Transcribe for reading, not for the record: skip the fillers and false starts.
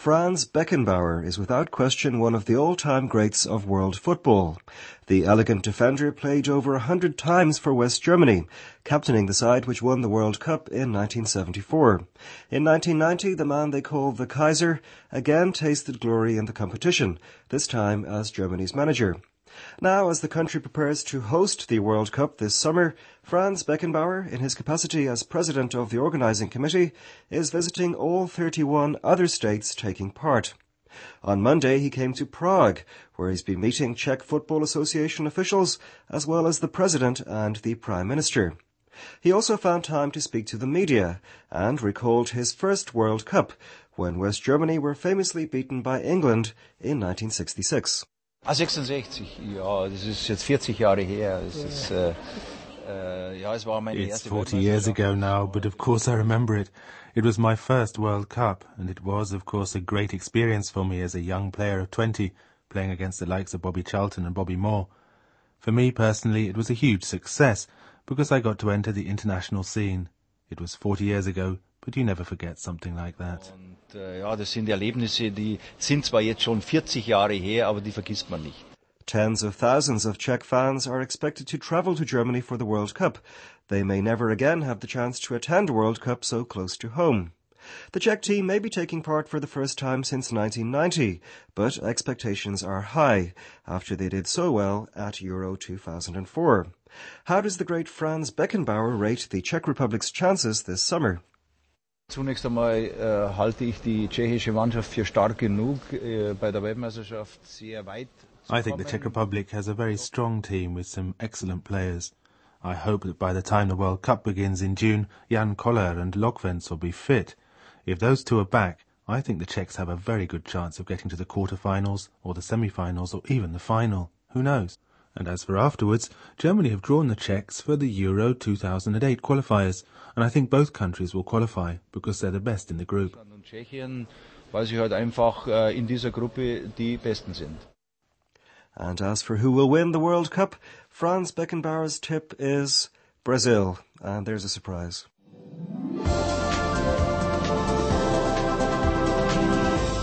Franz Beckenbauer is without question one of the all-time greats of world football. The elegant defender played over 100 times for West Germany, captaining the side which won the World Cup in 1974. In 1990, the man they called the Kaiser again tasted glory in the competition, this time as Germany's manager. Now, as the country prepares to host the World Cup this summer, Franz Beckenbauer, in his capacity as president of the organising committee, is visiting all 31 other states taking part. On Monday, he came to Prague, where he's been meeting Czech Football Association officials, as well as the president and the prime minister. He also found time to speak to the media and recalled his first World Cup, when West Germany were famously beaten by England in 1966. 66, ja, das ist jetzt 40 Jahre her. It's 40 years ago now, but of course I remember it. It was my first World Cup, and it was, of course, a great experience for me as a young player of 20, playing against the likes of Bobby Charlton and Bobby Moore. For me, personally, it was a huge success, because I got to enter the international scene. It was 40 years ago, but you never forget something like that. Ja, das sind Erlebnisse, die sind zwar jetzt schon 40 Jahre her, aber die vergisst man nicht. Tens of thousands of Czech fans are expected to travel to Germany for the World Cup. They may never again have the chance to attend a World Cup so close to home. The Czech team may be taking part for the first time since 1990, but expectations are high after they did so well at Euro 2004. How does the great Franz Beckenbauer rate the Czech Republic's chances this summer? Zunächst einmal halte ich die tschechische Mannschaft für stark genug, bei der Weltmeisterschaft sehr weit zu I think the Czech Republic has a very strong team with some excellent players. I hope that by the time the World Cup begins in June, Jan Koller and Lokvens will be fit. If those two are back, I think the Czechs have a very good chance of getting to the quarter-finals, or the semi-finals, or even the final. Who knows? And as for afterwards, Germany have drawn the Czechs for the Euro 2008 qualifiers, and I think both countries will qualify because they're the best in the group. Und Tschechien, weil sie halt einfach in dieser Gruppe die Besten sind. And as for who will win the World Cup, Franz Beckenbauer's tip is Brazil, and there's a surprise.